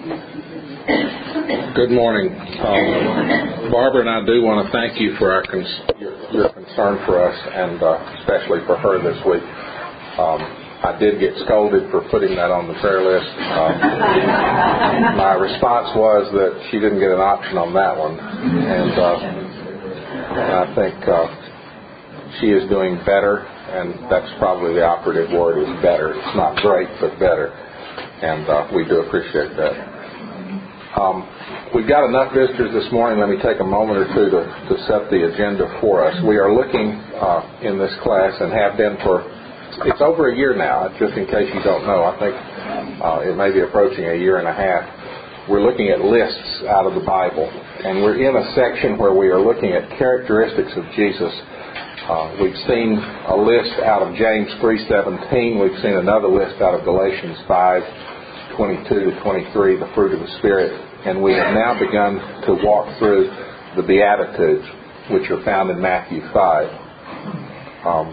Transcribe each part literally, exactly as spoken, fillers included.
Good morning. Um, Barbara and I do want to thank you for our cons- your, your concern for us, and uh, especially for her this week. Um, I did get scolded for putting that on the prayer list. Um, my response was that she didn't get an option on that one, and, uh, and I think uh, she is doing better, and that's probably the operative word is better. It's not great, but better, and uh, we do appreciate that. Um, we've got enough visitors this morning. Let me take a moment or two to, to set the agenda for us. We are looking uh, in this class and have been for, it's over a year now, just in case you don't know. I think uh, it may be approaching a year and a half. We're looking at lists out of the Bible, and we're in a section where we are looking at characteristics of Jesus. Uh, we've seen a list out of James three seventeen. We've seen another list out of Galatians five twenty-two to twenty-three, the fruit of the Spirit. And we have now begun to walk through the Beatitudes, which are found in Matthew five. Um,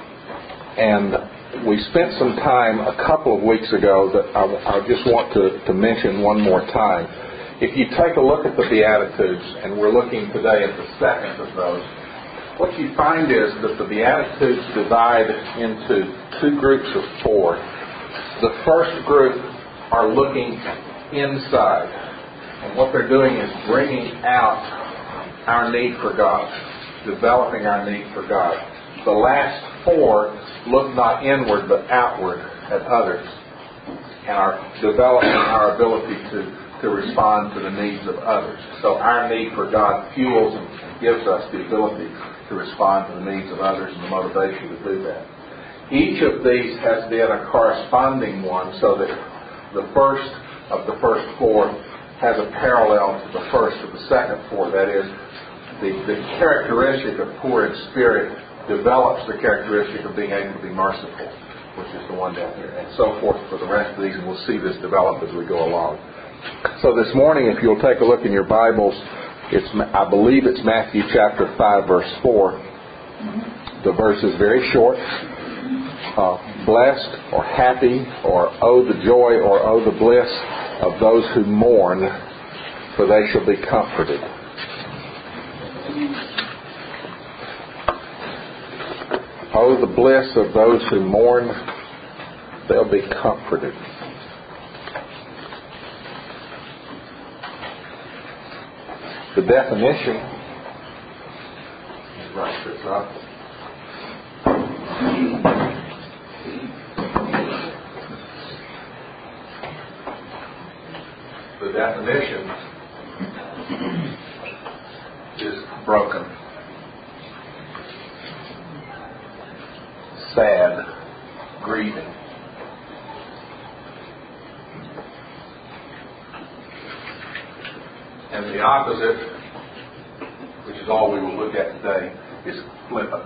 and we spent some time a couple of weeks ago that I, I just want to, to mention one more time. If you take a look at the Beatitudes, and we're looking today at the second of those, what you find is that the Beatitudes divide into two groups of four. The first group are looking inside, and what they're doing is bringing out our need for God, developing our need for God. The last four look not inward but outward at others, and are developing our ability to, to respond to the needs of others. So our need for God fuels and gives us the ability to respond to the needs of others and the motivation to do that. Each of these has then a corresponding one, so that the first of the first four has a parallel to the first of the second four. That is, the, the characteristic of poor in spirit develops the characteristic of being able to be merciful, which is the one down here, and so forth for the rest of these, and we'll see this develop as we go along. So this morning, if you'll take a look in your Bibles, it's I believe it's Matthew chapter five, verse four. The verse is very short. Uh, blessed or happy or oh the joy or oh the bliss of those who mourn, for they shall be comforted. Oh the bliss of those who mourn, they'll be comforted. The definition, let's write this up. The definition is broken, sad, grieving. And the opposite, which is all we will look at today, is flippant.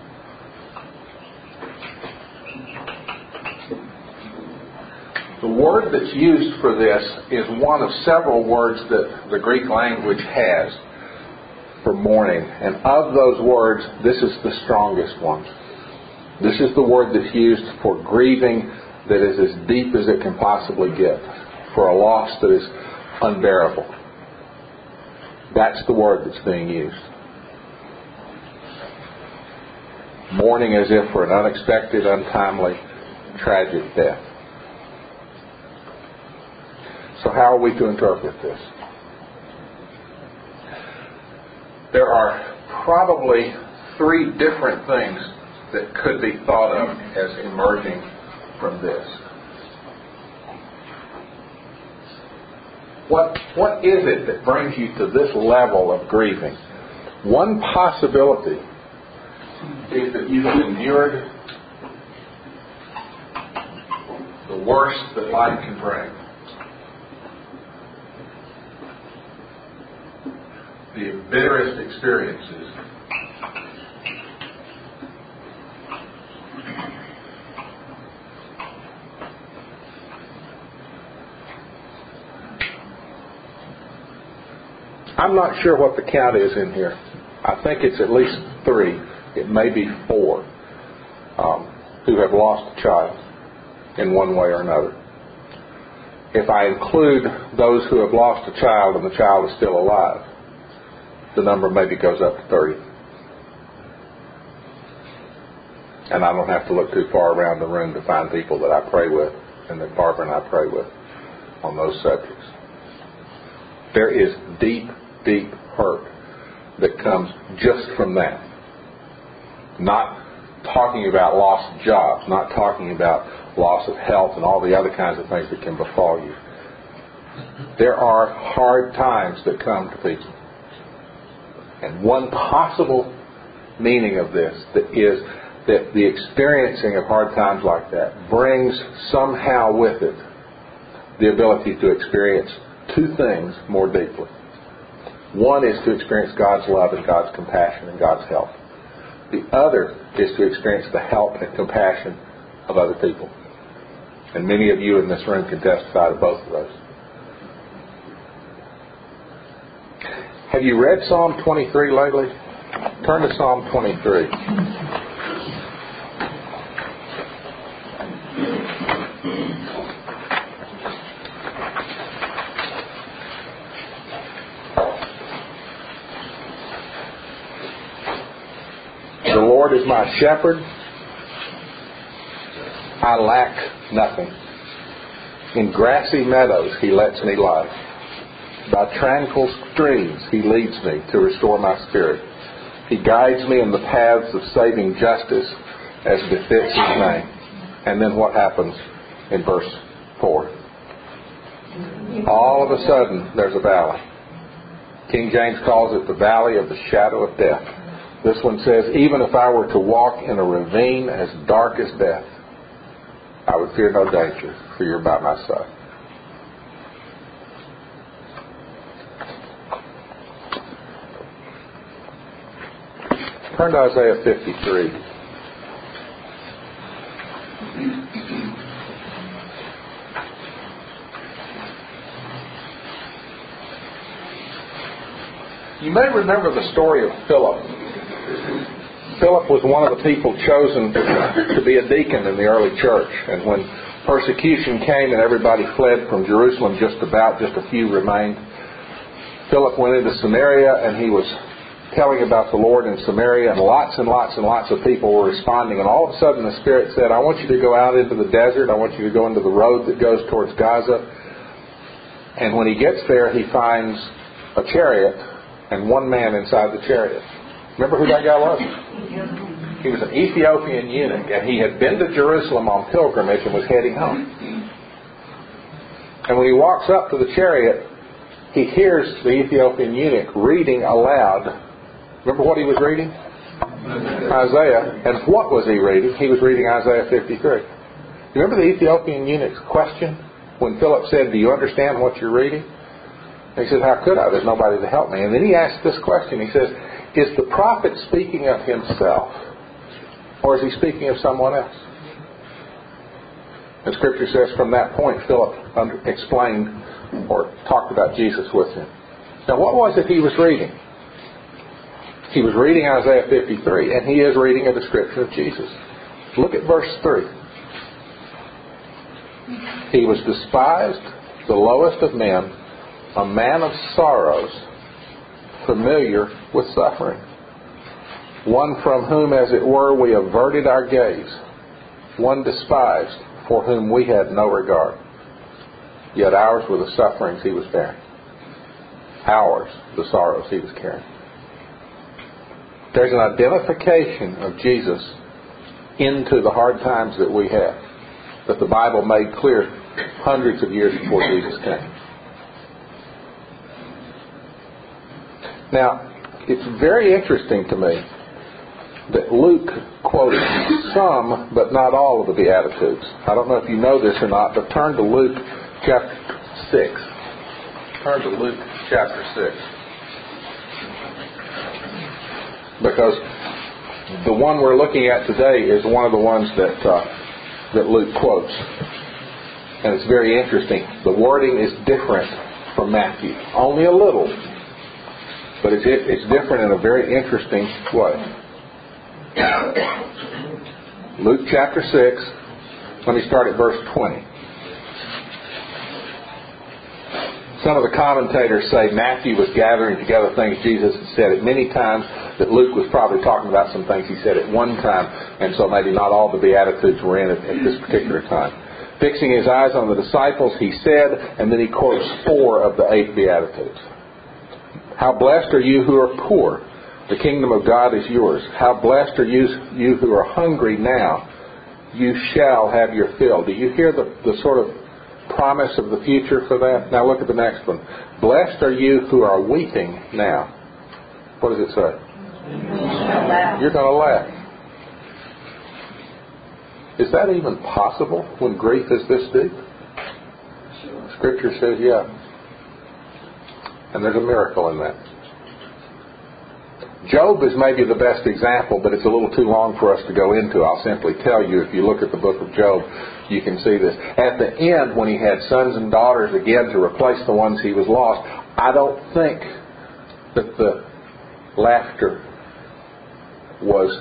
The word that's used for this is one of several words that the Greek language has for mourning. And of those words, this is the strongest one. This is the word that's used for grieving that is as deep as it can possibly get, for a loss that is unbearable. That's the word that's being used. Mourning as if for an unexpected, untimely, tragic death. So how are we to interpret this? There are probably three different things that could be thought of as emerging from this. What, what is it that brings you to this level of grieving? One possibility is that you have endured the worst that life can bring. The bitterest experiences. I'm not sure what the count is in here. I think it's at least three. It may be four um, who have lost a child in one way or another. if I include those who have lost a child and the child is still alive, the number maybe goes up to thirty. And I don't have to look too far around the room to find people that I pray with and that Barbara and I pray with on those subjects. There is deep, deep hurt that comes just from that. Not talking about loss of jobs, not talking about loss of health and all the other kinds of things that can befall you. There are hard times that come to people. And one possible meaning of this that is that the experiencing of hard times like that brings somehow with it the ability to experience two things more deeply. One is to experience God's love and God's compassion and God's help. The other is to experience the help and compassion of other people. And many of you in this room can testify to both of those. Have you read Psalm twenty-three lately? Turn to Psalm twenty-three. The Lord is my shepherd. I lack nothing. In grassy meadows He lets me lie. By tranquil streams He leads me to restore my spirit. He guides me in the paths of saving justice as befits His name. And then what happens in verse four? All of a sudden there's a valley. King James calls it the valley of the shadow of death. This one says, even if I were to walk in a ravine as dark as death, I would fear no danger, for You're by my side. Turn to Isaiah fifty-three. You may remember the story of Philip. Philip was one of the people chosen to be a deacon in the early church. And when persecution came and everybody fled from Jerusalem, just about, just a few remained, Philip went into Samaria and he was telling about the Lord in Samaria, and lots and lots and lots of people were responding. And all of a sudden the Spirit said, I want you to go out into the desert. I want you to go into the road that goes towards Gaza. And when he gets there, he finds a chariot and one man inside the chariot. Remember who that guy was? He was an Ethiopian eunuch, and he had been to Jerusalem on pilgrimage and was heading home. And when he walks up to the chariot, he hears the Ethiopian eunuch reading aloud. Remember what he was reading? Isaiah. And what was he reading? He was reading Isaiah fifty-three. You remember the Ethiopian eunuch's question when Philip said, do you understand what you're reading? And he said, how could I? There's nobody to help me. And then he asked this question. He says, is the prophet speaking of himself, or is he speaking of someone else? And Scripture says from that point, Philip under, explained or talked about Jesus with him. Now, what was it he was reading? He was reading Isaiah fifty-three, and he is reading a description of Jesus. Look at verse three. He was despised, the lowest of men, a man of sorrows, familiar with suffering, one from whom, as it were, we averted our gaze, one despised, for whom we had no regard. Yet ours were the sufferings He was bearing, ours the sorrows He was carrying. There's an identification of Jesus into the hard times that we have, that the Bible made clear hundreds of years before Jesus came. Now, it's very interesting to me that Luke quoted some, but not all, of the Beatitudes. I don't know if you know this or not, but turn to Luke chapter six. Turn to Luke chapter six. Because the one we're looking at today is one of the ones that uh, that Luke quotes. And it's very interesting. The wording is different from Matthew. Only a little. But it's, it's different in a very interesting way. Luke chapter six, let me start at verse twenty. Some of the commentators say Matthew was gathering together things Jesus had said at many times, that Luke was probably talking about some things he said at one time, and so maybe not all the Beatitudes were in at, at this particular time. Fixing his eyes on the disciples, he said, and then he quotes four of the eight Beatitudes. How blessed are you who are poor. The kingdom of God is yours. How blessed are you, you who are hungry now. You shall have your fill. Do you hear the, the sort of promise of the future for that? Now look at the next one. Blessed are you who are weeping now. What does it say? You're going to laugh. Is that even possible when grief is this deep? Scripture says yeah. And there's a miracle in that. Job is maybe the best example, but it's a little too long for us to go into. I'll simply tell you, if you look at the book of Job, you can see this. At the end, when he had sons and daughters again to replace the ones he was lost, I don't think that the laughter was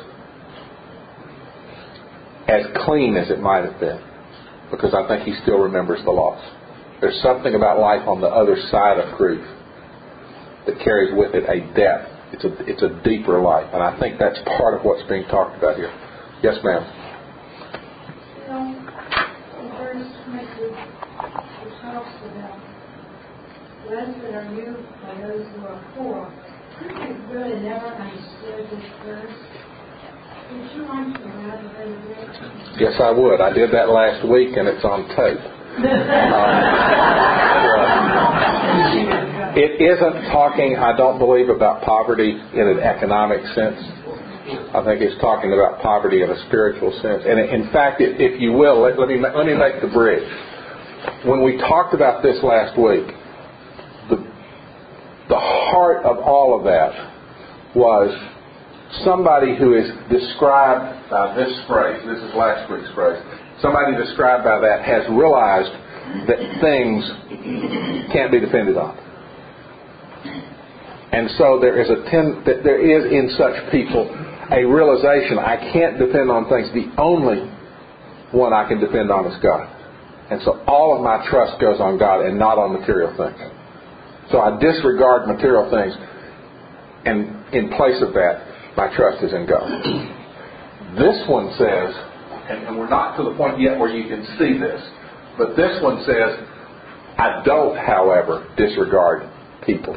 as clean as it might have been, because I think he still remembers the loss. There's something about life on the other side of grief that carries with it a depth. It's a it's a deeper life, and I think that's part of what's being talked about here. Yes, ma'am. You know, the verse twenty-two, it talks about blessed are you by those who are poor. I really never understood this verse. Would you want to elaborate a bit? Yes, I would. I did that last week, and it's on tape. um, It isn't talking, I don't believe, about poverty in an economic sense. I think it's talking about poverty in a spiritual sense. And in fact, if, if you will, let, let me let me make the bridge. When we talked about this last week, the the heart of all of that was somebody who is described by this phrase. This is last week's phrase. Somebody described by that has realized that things can't be depended on. And so there is a ten, that there is in such people a realization, I can't depend on things. The only one I can depend on is God. And so all of my trust goes on God and not on material things. So I disregard material things, and in place of that, my trust is in God. This one says, and we're not to the point yet where you can see this, but this one says, I don't, however, disregard people.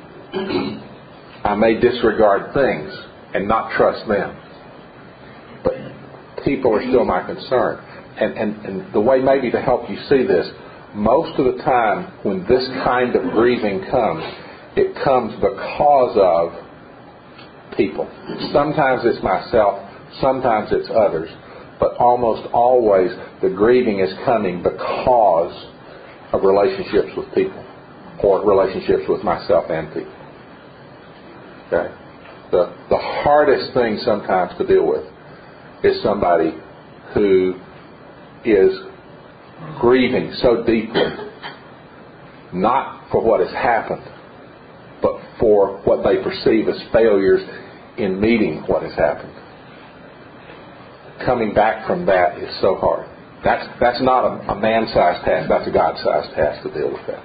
I may disregard things and not trust them, but people are still my concern. And, and, and the way maybe to help you see this, most of the time when this kind of grieving comes, it comes because of people. Sometimes it's myself, sometimes it's others, but almost always the grieving is coming because of relationships with people, or relationships with myself and people. Okay? The, the hardest thing sometimes to deal with is somebody who is grieving so deeply, not for what has happened, but for what they perceive as failures in meeting what has happened. Coming back from that is so hard. That's that's not a, a man-sized task. That's a God-sized task to deal with that.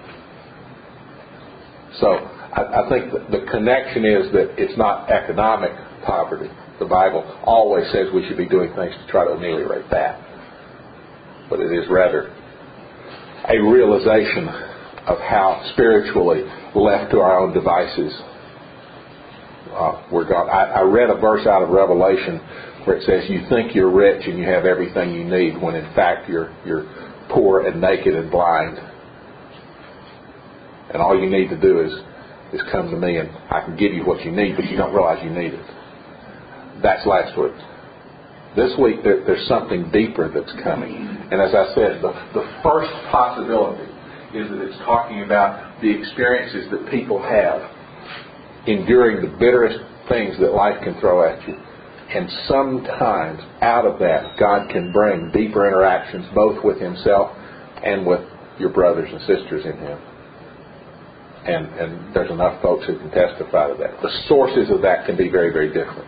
So I, I think the, the connection is that it's not economic poverty. The Bible always says we should be doing things to try to ameliorate that. But it is rather a realization of how spiritually left to our own devices uh, we're gone. I, I read a verse out of Revelation where it says you think you're rich and you have everything you need, when in fact you're you're poor and naked and blind. And all you need to do is is come to me and I can give you what you need, but you don't realize you need it. That's last week. This week there, there's something deeper that's coming. And as I said, the, the first possibility is that it's talking about the experiences that people have enduring the bitterest things that life can throw at you. And sometimes out of that, God can bring deeper interactions both with Himself and with your brothers and sisters in Him. And, and there's enough folks who can testify to that. The sources of that can be very, very different.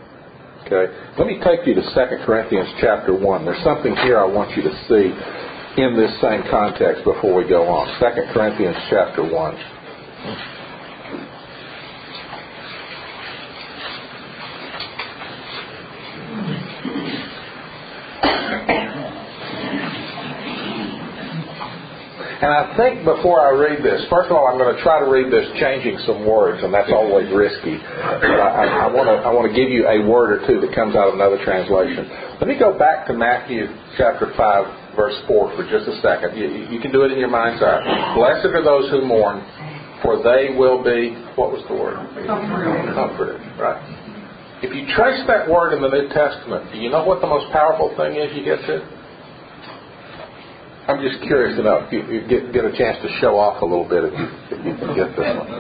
Okay? Let me take you to Second Corinthians chapter one. There's something here I want you to see in this same context before we go on. Second Corinthians chapter one. And I think before I read this, first of all, I'm going to try to read this changing some words, and that's always risky. But I, I want to I want to give you a word or two that comes out of another translation. Let me go back to Matthew chapter five, verse four for just a second. You, you can do it in your mind's eye. Blessed are those who mourn, for they will be, what was the word? Comforted. Comforted, right. If you trace that word in the New Testament, do you know what the most powerful thing is you get to? I'm just curious to know if you, you get, get a chance to show off a little bit if you, if you can get this one.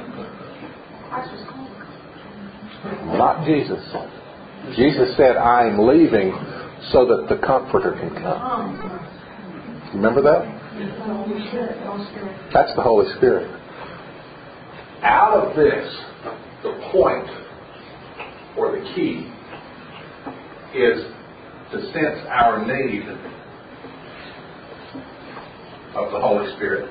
Not Jesus. Jesus said, I am leaving so that the Comforter can come. Remember that? That's the Holy Spirit. Out of this, the point or the key is to sense our need of the Holy Spirit.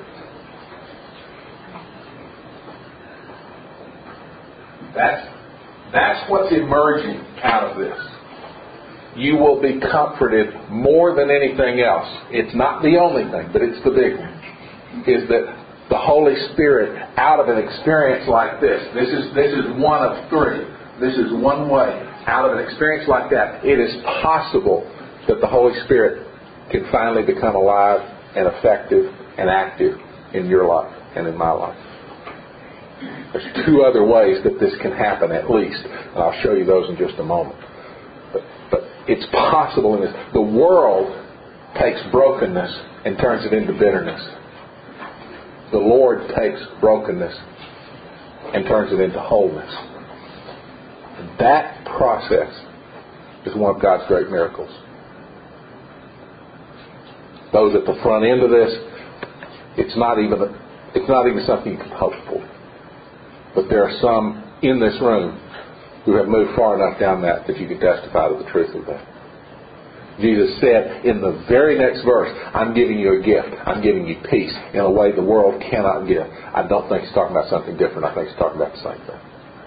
That's, that's what's emerging out of this. You will be comforted more than anything else. It's not the only thing, but it's the big one. Is that the Holy Spirit, out of an experience like this, this is, this is one of three. This is one way. Out of an experience like that, it is possible that the Holy Spirit can finally become alive and effective and active in your life and in my life. There's two other ways that this can happen at least, and I'll show you those in just a moment. But, but it's possible in this. The world takes brokenness and turns it into bitterness. The Lord takes brokenness and turns it into wholeness. And that process is one of God's great miracles. Those at the front end of this, it's not even it's not even something you can hope for. But there are some in this room who have moved far enough down that that you can testify to the truth of that. Jesus said in the very next verse, I'm giving you a gift. I'm giving you peace in a way the world cannot give. I don't think he's talking about something different. I think he's talking about the same thing.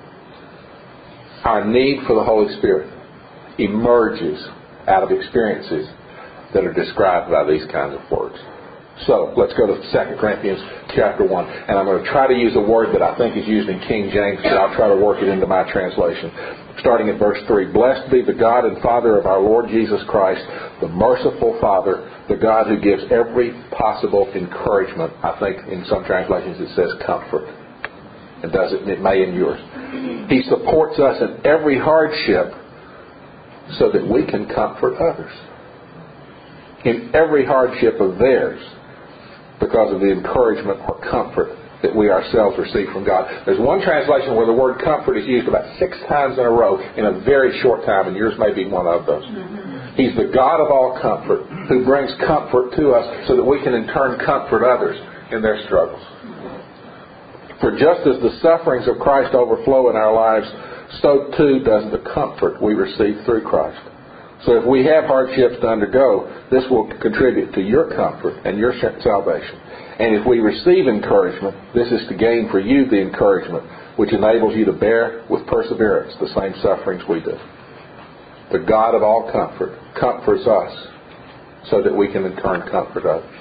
Our need for the Holy Spirit emerges out of experiences that are described by these kinds of words. So, let's go to Second Corinthians chapter one. And I'm going to try to use a word that I think is used in King James, but I'll try to work it into my translation. Starting at verse three. Blessed be the God and Father of our Lord Jesus Christ, the merciful Father, the God who gives every possible encouragement. I think in some translations it says comfort. It does it, it may in yours. He supports us in every hardship so that we can comfort others. In every hardship of theirs, because of the encouragement or comfort that we ourselves receive from God. There's one translation where the word comfort is used about six times in a row in a very short time, and yours may be one of those. Mm-hmm. He's the God of all comfort, who brings comfort to us so that we can in turn comfort others in their struggles. For just as the sufferings of Christ overflow in our lives, so too does the comfort we receive through Christ. So if we have hardships to undergo, this will contribute to your comfort and your salvation. And if we receive encouragement, this is to gain for you the encouragement which enables you to bear with perseverance the same sufferings we do. The God of all comfort comforts us so that we can in turn comfort others.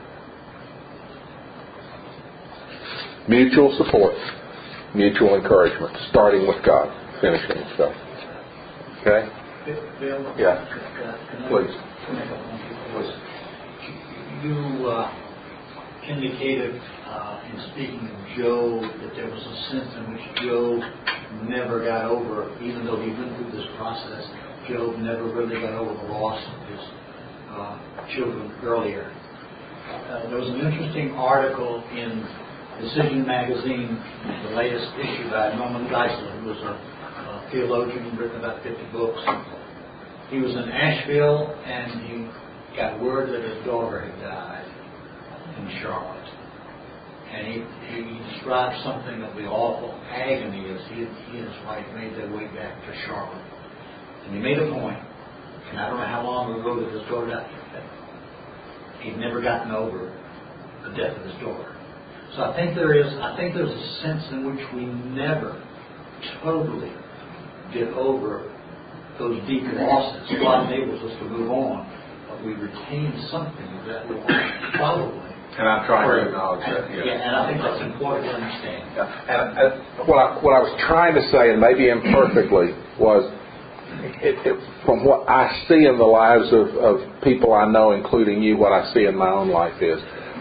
Mutual support, mutual encouragement, starting with God, finishing with God. Okay? Bill? Yeah. Uh, Please. Please. You uh, indicated uh, in speaking of Job that there was a sense in which Job never got over, even though he went through this process, Job never really got over the loss of his uh, children earlier. Uh, there was an interesting article in Decision Magazine, the latest issue by Norman Geisler, who was a, a theologian, written about fifty books. He was in Asheville, and he got word that his daughter had died in Charlotte. And he, he described something of the awful agony as he, he and his wife made their way back to Charlotte. And he made a point, and I don't know how long ago that his daughter died. he'd never gotten over the death of his daughter. So I think there is, I think there's a sense in which we never totally get over those deep losses. God enables us to move on, but we retain something that will probably. And I'm trying to acknowledge that. Yeah. yeah, and I think that's important to understand. Yeah. And, and what I what I was trying to say, and maybe imperfectly, was it, it, from what I see in the lives of, of people I know, including you, what I see in my own life is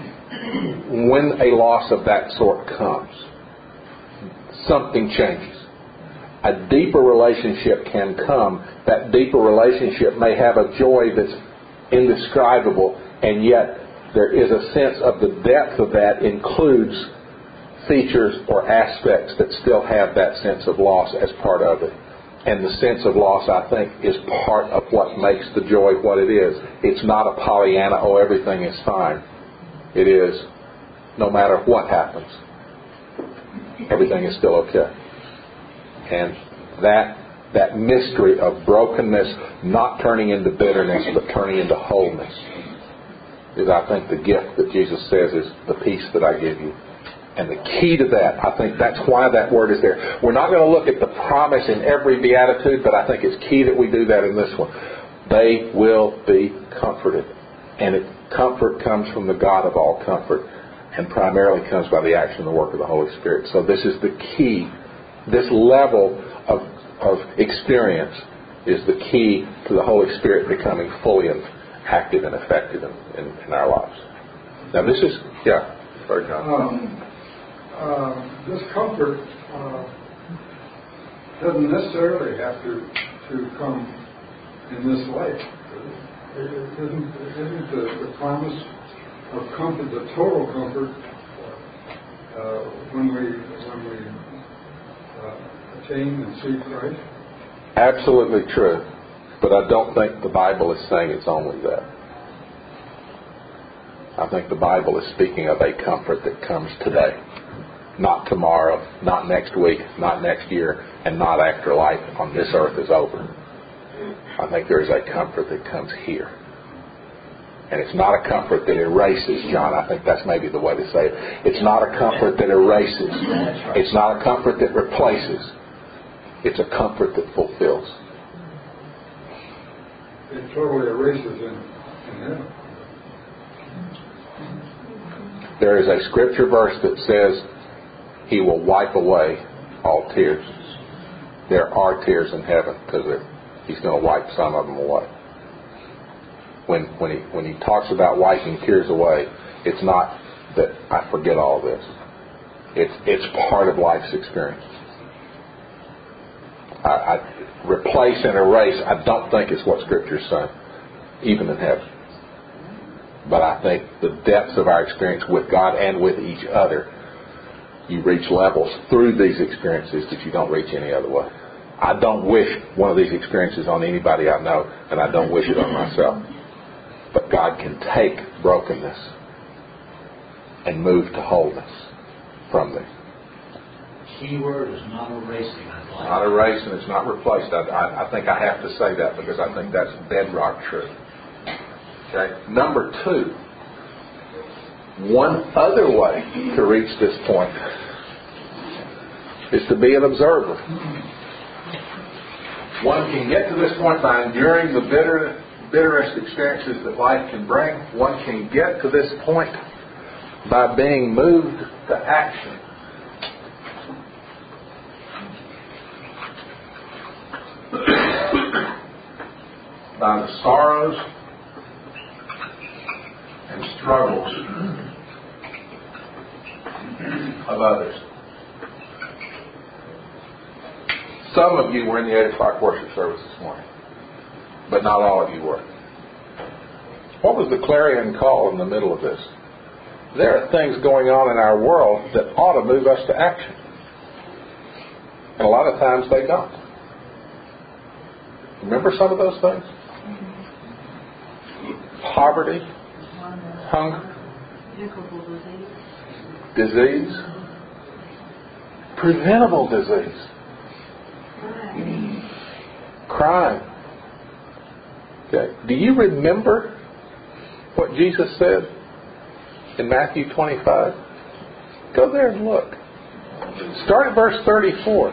when a loss of that sort comes, something changes. A deeper relationship can come. That deeper relationship may have a joy that's indescribable, and yet there is a sense of the depth of that includes features or aspects that still have that sense of loss as part of it. And the sense of loss, I think, is part of what makes the joy what it is. It's not a Pollyanna, oh, everything is fine. It is, no matter what happens, everything is still okay. And that that mystery of brokenness not turning into bitterness but turning into wholeness is, I think, the gift that Jesus says is the peace that I give you. And the key to that, I think that's why that word is there. We're not going to look at the promise in every beatitude, but I think it's key that we do that in this one. They will be comforted. And it, comfort comes from the God of all comfort, and primarily comes by the action and the work of the Holy Spirit. So this is the key. This level of, of experience is the key to the Holy Spirit becoming fully and active and effective in, in, in our lives. Now this is, yeah, sorry, John. Um, uh, this comfort uh, doesn't necessarily have to, to come in this life. Isn't, isn't the, the promise of comfort, the total comfort, uh, when we when we uh, attain and see Christ? Absolutely true. But I don't think the Bible is saying it's only that. I think the Bible is speaking of a comfort that comes today. Not tomorrow, not next week, not next year, and not after life on this earth is over. I think there is a comfort that comes here. And it's not a comfort that erases, John. I think that's maybe the way to say it. It's not a comfort that erases. It's not a comfort that replaces. It's a comfort that fulfills. It totally erases in, in heaven. There is a scripture verse that says He will wipe away all tears. There are tears in heaven because He's going to wipe some of them away. When when he when he talks about wiping tears away, it's not that I forget all this. It's it's part of life's experience. I, I replace and erase. I don't think it's what Scripture's saying, even in heaven. But I think the depths of our experience with God and with each other, you reach levels through these experiences that you don't reach any other way. I don't wish one of these experiences on anybody I know, and I don't wish it on myself. But God can take brokenness and move to wholeness from there. Key word is not erasing. Like not erasing, it's not replaced. I, I, I think I have to say that because I think that's bedrock truth. Okay. Number two, one other way to reach this point is to be an observer. One can get to this point by enduring the bitter, bitterest experiences that life can bring. One can get to this point by being moved to action. By the sorrows and struggles of others. Some of you were in the eight o'clock worship service this morning, but not all of you were. What was the clarion call in the middle of this? There are things going on in our world that ought to move us to action. And a lot of times they don't. Remember some of those things? Poverty, hunger, disease, preventable disease, crime. Okay. Do you remember what Jesus said in Matthew twenty-five? Go there and look. Start at verse thirty-four.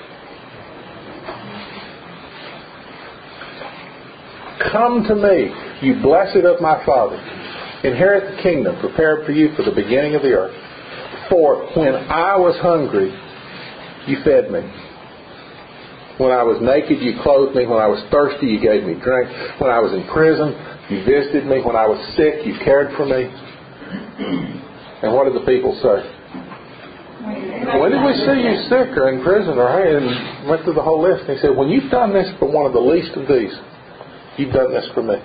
Come to me, you blessed of my Father. Inherit the kingdom prepared for you for the beginning of the earth. For when I was hungry, you fed me. When I was naked, you clothed me. When I was thirsty, you gave me drink. When I was in prison, you visited me. When I was sick, you cared for me. And what did the people say? When did we see you sick or in prison? Or and went through the whole list. And he said, when you've done this for one of the least of these, you've done this for me.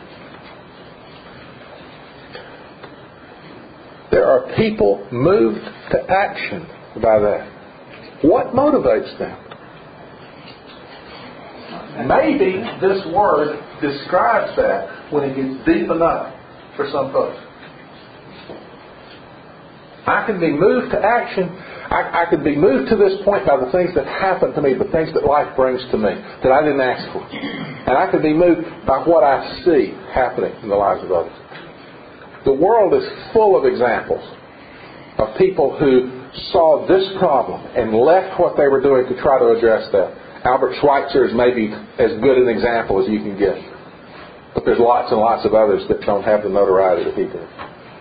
There are people moved to action by that. What motivates them? Maybe this word describes that when it gets deep enough for some folks. I can be moved to action. I, I can be moved to this point by the things that happen to me, the things that life brings to me that I didn't ask for. And I can be moved by what I see happening in the lives of others. The world is full of examples of people who saw this problem and left what they were doing to try to address that. Albert Schweitzer is maybe as good an example as you can get. But there's lots and lots of others that don't have the notoriety that he did.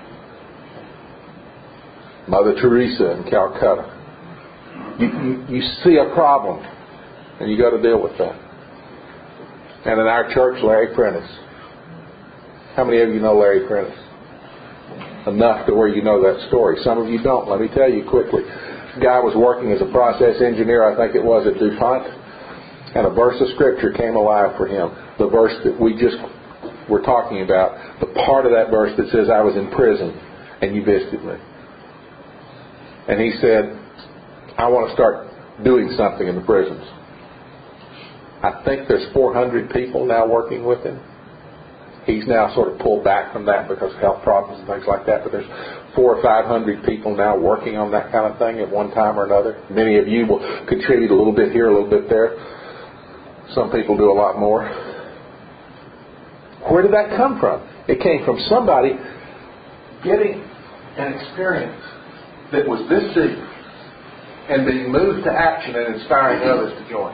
Mother Teresa in Calcutta. You, you, you see a problem and you got to deal with that. And in our church, Larry Prentice. How many of you know Larry Prentice? Enough to where you know that story. Some of you don't. Let me tell you quickly. The guy was working as a process engineer, I think it was, at DuPont. And a verse of Scripture came alive for him. The verse that we just were talking about. The part of that verse that says, I was in prison and you visited me. And he said, I want to start doing something in the prisons. I think there's four hundred people now working with him. He's now sort of pulled back from that because of health problems and things like that. But there's four or five hundred people now working on that kind of thing at one time or another. Many of you will contribute a little bit here, a little bit there. Some people do a lot more. Where did that come from? It came from somebody getting an experience that was this deep and being moved to action and inspiring others to join.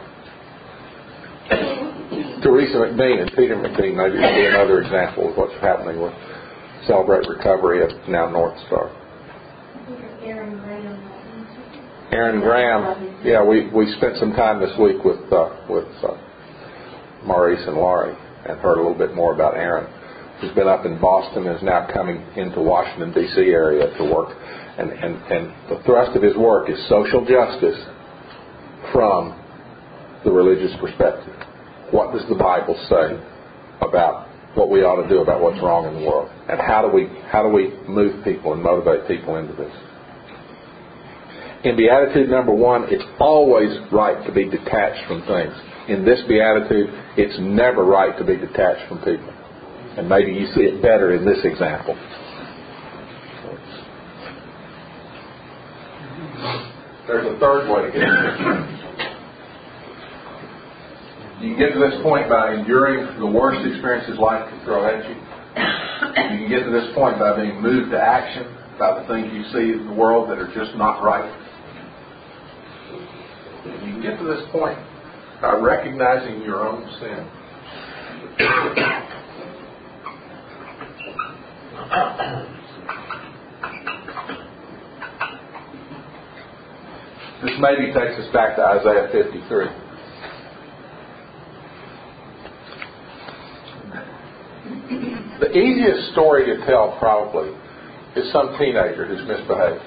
Teresa McBean and Peter McBean maybe would be another example of what's happening with Celebrate Recovery at now North Star. Aaron Graham. Aaron Graham. Yeah, we, we spent some time this week with uh, with uh, Maurice and Laurie and heard a little bit more about Aaron, who's been up in Boston and is now coming into Washington, D C area to work. And, and, and the thrust of his work is social justice from the religious perspective. What does the Bible say about what we ought to do about what's wrong in the world? And how do we how do we move people and motivate people into this? In Beatitude number one, it's always right to be detached from things. In this Beatitude, it's never right to be detached from people. And maybe you see it better in this example. There's a third way to get it. You can get to this point by enduring the worst experiences life can throw at you. You can get to this point by being moved to action by the things you see in the world that are just not right. You can get to this point by recognizing your own sin. This maybe takes us back to Isaiah fifty-three. The easiest story to tell probably is some teenager who's misbehaved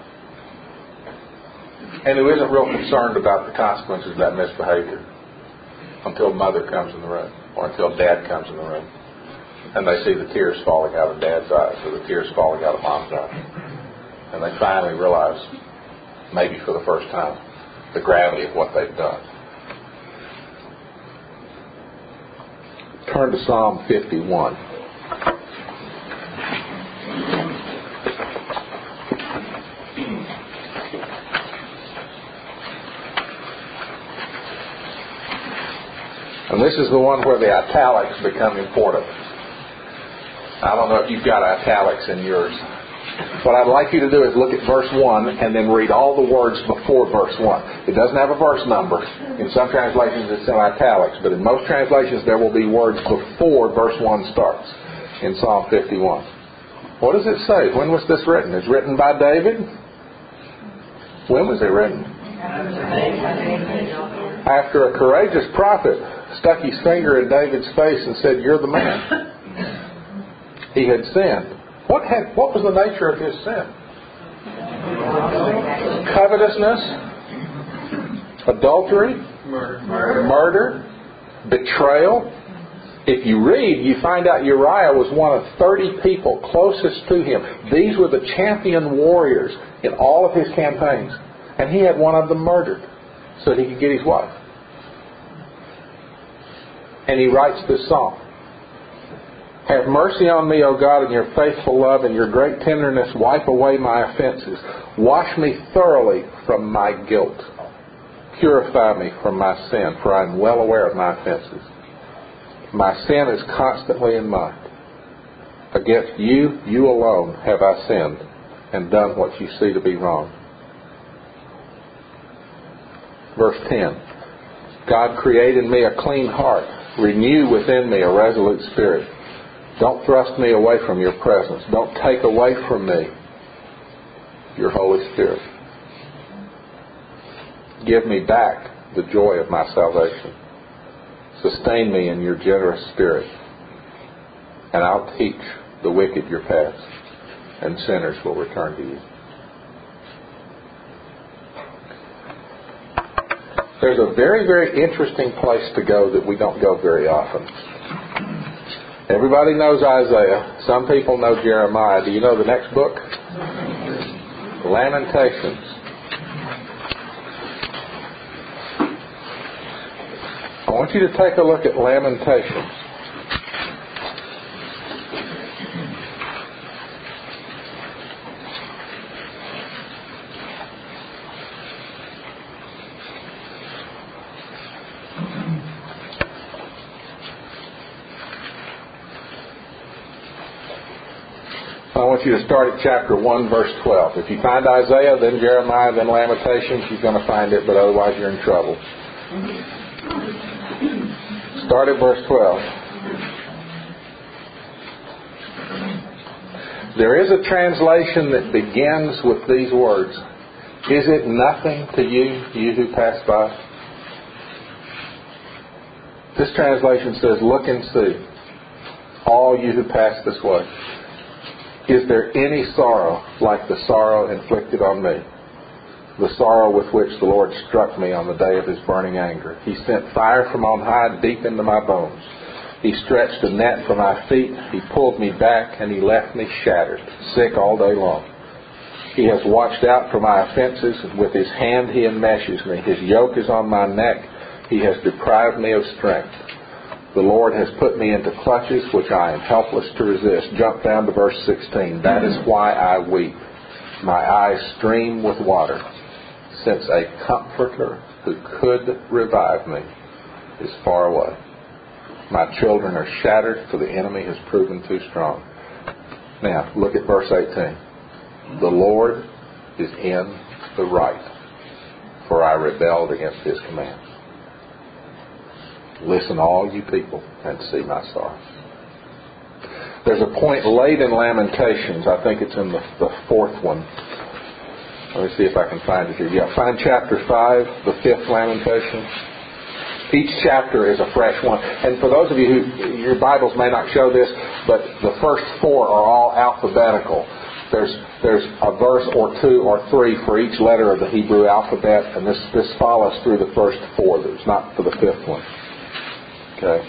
and who isn't real concerned about the consequences of that misbehavior until mother comes in the room or until dad comes in the room and they see the tears falling out of dad's eyes or the tears falling out of mom's eyes, and they finally realize, maybe for the first time, the gravity of what they've done. Turn to Psalm fifty-one. And this is the one where the italics become important. I don't know if you've got italics in yours. What I'd like you to do is look at verse one and then read all the words before verse one. It doesn't have a verse number. In some translations it's in italics, but in most translations there will be words before verse one starts in Psalm fifty-one. What does it say? When was this written? It's written by David? When was it written? After a courageous prophet stuck his finger in David's face and said, "You're the man." He had sinned. What had what was the nature of his sin? Covetousness, adultery, murder, murder, betrayal. If you read, you find out Uriah was one of thirty people closest to him. These were the champion warriors in all of his campaigns. And he had one of them murdered so that he could get his wife. And he writes this song. Have mercy on me, O God, in your faithful love and your great tenderness. Wipe away my offenses. Wash me thoroughly from my guilt. Purify me from my sin, for I am well aware of my offenses. My sin is constantly in mind. Against you, you alone, have I sinned and done what you see to be wrong. Verse ten. God, create in me a clean heart. Renew within me a resolute spirit. Don't thrust me away from your presence. Don't take away from me your Holy Spirit. Give me back the joy of my salvation. Sustain me in your generous spirit. And I'll teach the wicked your paths, and sinners will return to you. There's a very, very interesting place to go that we don't go very often. Everybody knows Isaiah. Some people know Jeremiah. Do you know the next book? Lamentations. I want you to take a look at Lamentations. I want you to start at chapter one, verse twelve. If you find Isaiah, then Jeremiah, then Lamentations, you're going to find it, but otherwise you're in trouble. Start at verse twelve. There is a translation that begins with these words. Is it nothing to you, you who pass by? This translation says, look and see, all you who pass this way. Is there any sorrow like the sorrow inflicted on me? The sorrow with which the Lord struck me on the day of his burning anger. He sent fire from on high deep into my bones. He stretched a net for my feet. He pulled me back and he left me shattered, sick all day long. He has watched out for my offenses. With his hand he enmeshes me. His yoke is on my neck. He has deprived me of strength. The Lord has put me into clutches which I am helpless to resist. Jump down to verse sixteen. That is why I weep. My eyes stream with water, since a comforter who could revive me is far away. My children are shattered, for the enemy has proven too strong. Now, look at verse eighteen. The Lord is in the right, for I rebelled against his commands. Listen, all you people, and see my sorrow. There's a point late in Lamentations. I think it's in the, the fourth one. Let me see if I can find it here. Yeah, find chapter five, the fifth Lamentation. Each chapter is a fresh one. And for those of you who, your Bibles may not show this, but the first four are all alphabetical. There's there's a verse or two or three for each letter of the Hebrew alphabet, and this, this follows through the first four. There's not for the fifth one. Okay.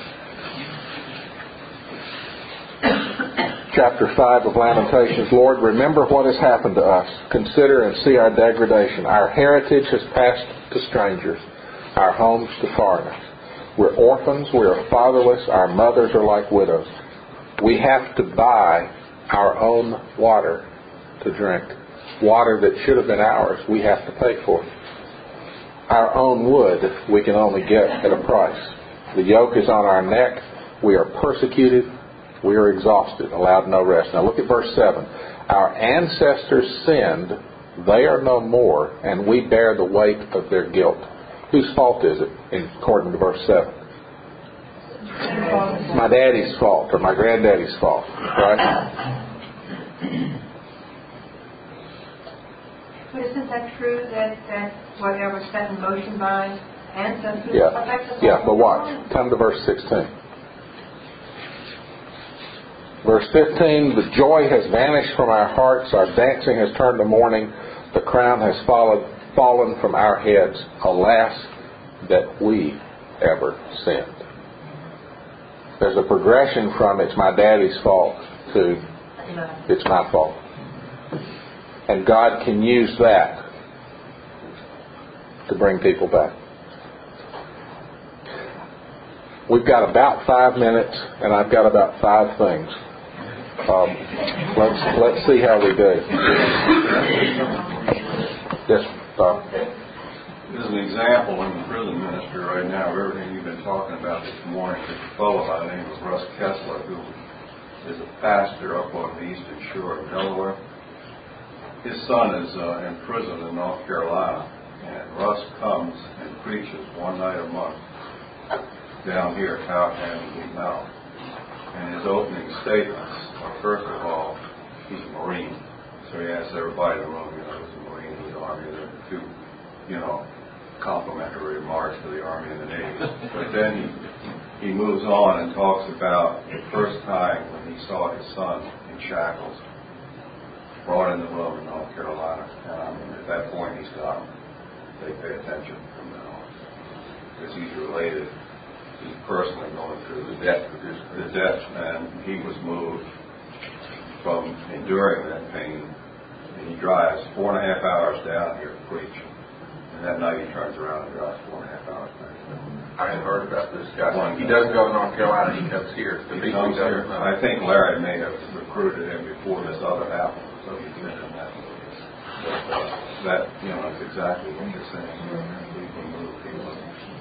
Chapter five of Lamentations. Lord, remember what has happened to us. Consider and see our degradation. Our heritage has passed to strangers, our homes to foreigners. We're orphans, we are fatherless, our mothers are like widows. We have to buy our own water to drink. Water that should have been ours, we have to pay for. Our own wood we can only get at a price. The yoke is on our neck. We are persecuted We are exhausted, allowed no rest. Now look at verse seven. Our ancestors sinned, they are no more, and we bear the weight of their guilt. Whose fault is it, according to verse seven? It's my daddy's fault, or my granddaddy's fault, right? But isn't that true that, that whatever set in motion by ancestors Yeah, affects us? yeah, but watch. Come to verse sixteen. Verse fifteen, the joy has vanished from our hearts, our dancing has turned to mourning, the crown has fallen, fallen from our heads. Alas, that we ever sinned. There's a progression from it's my daddy's fault to it's my fault. And God can use that to bring people back. We've got about five minutes, and I've got about five things. Um, let's let's see how we do. Yes, uh, There's an example in the prison ministry right now of everything you've been talking about this morning. There's a fellow by the name of Russ Kessler, who is a pastor up on the eastern shore of Delaware. His son is uh, in prison in North Carolina, and Russ comes and preaches one night a month down here at Powhatan and Lee Mountain. And his opening statements are, first of all, he's a Marine. So he asks everybody in the room, you know, he's a Marine, he's Army, they're two, you know, complimentary remarks to the Army and the Navy. But then he, he moves on and talks about the first time when he saw his son in shackles, brought in the room in North Carolina. And I mean, at that point, he's done. They pay attention from now on. Because he's related. He's personally going through the death, the death, and he was moved from enduring that pain. And he drives four and a half hours down here to preach. And that night he turns around and drives four and a half hours back. I had heard about this guy. He doesn't go to North Carolina, he comes here. He comes here. I think Larry may have recruited him before this other happened. So he's been in that. But, uh, that, you know, that's exactly what you're saying. People move people.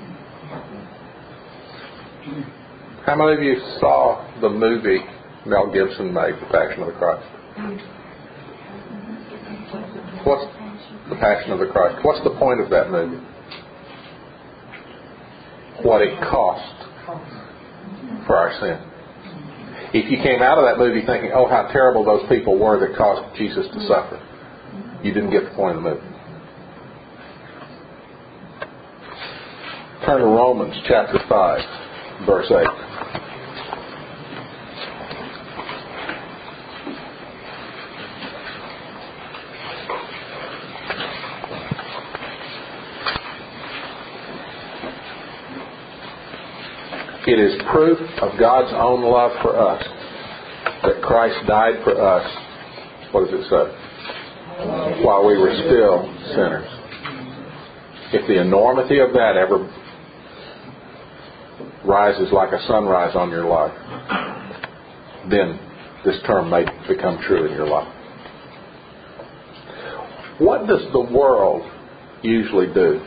How many of you saw the movie Mel Gibson made, The Passion of the Christ? What's The Passion of the Christ? What's the point of that movie? What it cost for our sin. If you came out of that movie thinking, oh, how terrible those people were that caused Jesus to suffer, you didn't get the point of the movie. Turn to Romans chapter five, verse eight. It is proof of God's own love for us that Christ died for us. What does it say? While we were still sinners. If the enormity of that ever rises like a sunrise on your life, then this term may become true in your life. What does the world usually do?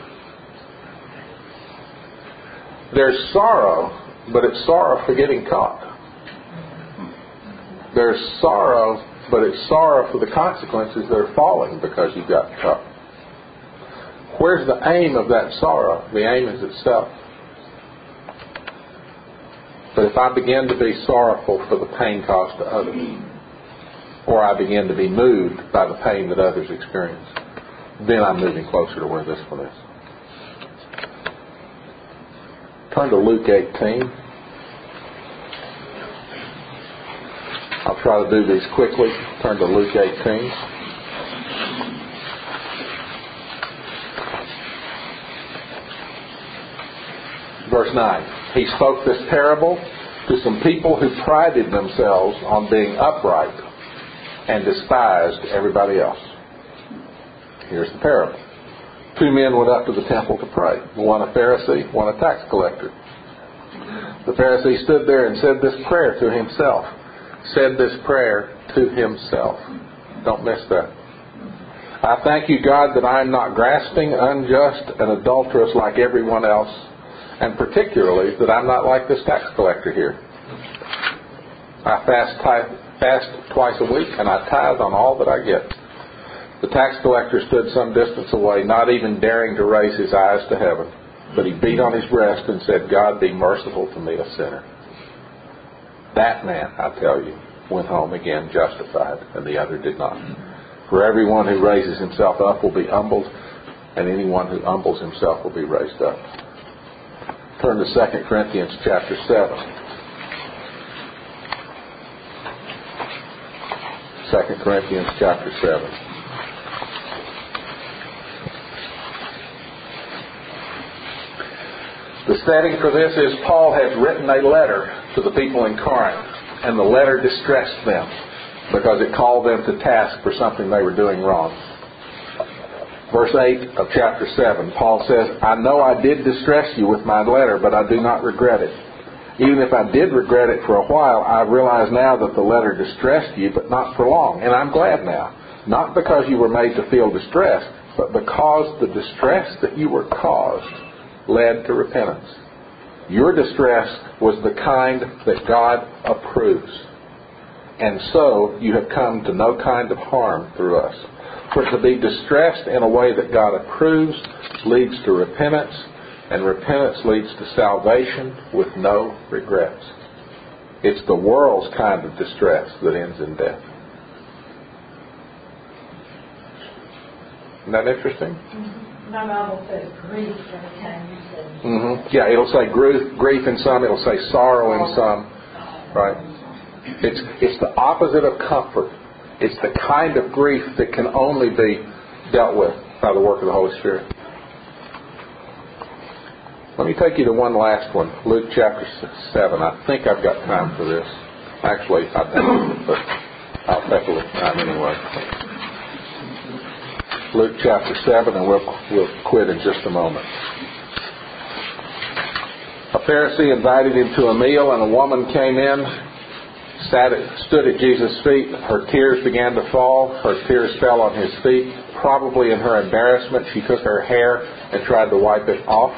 There's sorrow, but it's sorrow for getting caught. There's sorrow, but it's sorrow for the consequences that are falling because you got caught. Where's the aim of that sorrow? The aim is itself. But if I begin to be sorrowful for the pain caused to others, or I begin to be moved by the pain that others experience, then I'm moving closer to where this one is. Turn to Luke eighteen. I'll try to do these quickly. Turn to Luke eighteen. Verse nine. He spoke this parable to some people who prided themselves on being upright and despised everybody else. Here's the parable. Two men went up to the temple to pray. One a Pharisee, one a tax collector. The Pharisee stood there and said this prayer to himself. Said this prayer to himself. Don't miss that. I thank you, God, that I am not grasping, unjust, and adulterous like everyone else, and particularly that I'm not like this tax collector here. I fast, tithe, fast twice a week, and I tithe on all that I get. The tax collector stood some distance away, not even daring to raise his eyes to heaven. But he beat on his breast and said, God, be merciful to me, a sinner. That man, I tell you, went home again justified, and the other did not. For everyone who raises himself up will be humbled, and anyone who humbles himself will be raised up. Turn to Second Corinthians chapter seven. Second Corinthians chapter seven. The setting for this is Paul has written a letter to the people in Corinth, and the letter distressed them because it called them to task for something they were doing wrong. Verse eight of chapter seven, Paul says, I know I did distress you with my letter, but I do not regret it. Even if I did regret it for a while, I realize now that the letter distressed you, but not for long. And I'm glad now. Not because you were made to feel distressed, but because the distress that you were caused led to repentance. Your distress was the kind that God approves. And so you have come to no kind of harm through us. For to be distressed in a way that God approves leads to repentance, and repentance leads to salvation with no regrets. It's the world's kind of distress that ends in death. Isn't that interesting? Mm-hmm. My Bible says grief every time you say. Mm-hmm. Yeah, it'll say grief, grief in some, it'll say sorrow in some. Right? It's it's the opposite of comfort. It's the kind of grief that can only be dealt with by the work of the Holy Spirit. Let me take you to one last one, Luke chapter seven. I think I've got time for this. Actually, I don't, but I'll take a little time anyway. Luke chapter seven, and we'll, we'll quit in just a moment. A Pharisee invited him to a meal, and a woman came in, sat at, stood at Jesus' feet. Her tears began to fall. Her tears fell on his feet. Probably in her embarrassment, she took her hair and tried to wipe it off.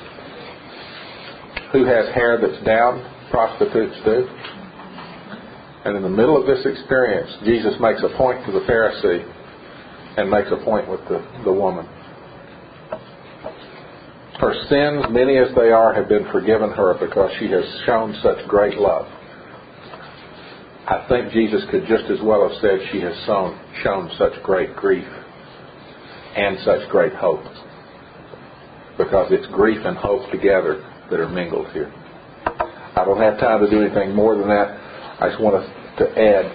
Who has hair that's down? Prostitutes do. And in the middle of this experience, Jesus makes a point to the Pharisee and makes a point with the, the woman. Her sins, many as they are, have been forgiven her because she has shown such great love. I think Jesus could just as well have said she has shown, shown such great grief and such great hope. Because it's grief and hope together that are mingled here. I don't have time to do anything more than that. I just want to add,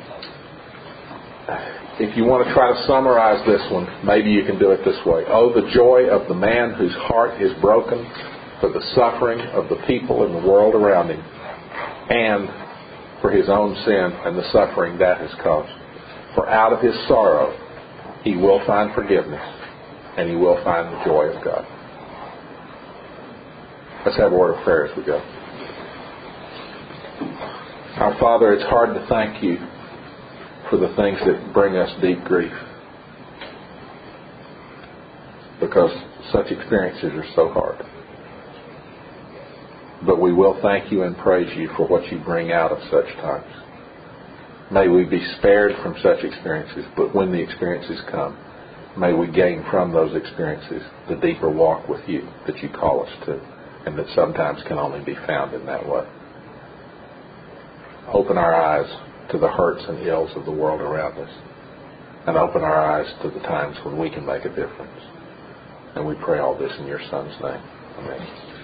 if you want to try to summarize this one, maybe you can do it this way. Oh, the joy of the man whose heart is broken for the suffering of the people in the world around him, and for his own sin and the suffering that has caused. For out of his sorrow, he will find forgiveness, and he will find the joy of God. Let's have a word of prayer as we go. Our Father, it's hard to thank you for the things that bring us deep grief, because such experiences are so hard. But we will thank you and praise you for what you bring out of such times. May we be spared from such experiences, but when the experiences come, may we gain from those experiences the deeper walk with you that you call us to, and that sometimes can only be found in that way. Open our eyes to the hurts and ills of the world around us, and open our eyes to the times when we can make a difference. And we pray all this in your Son's name. Amen.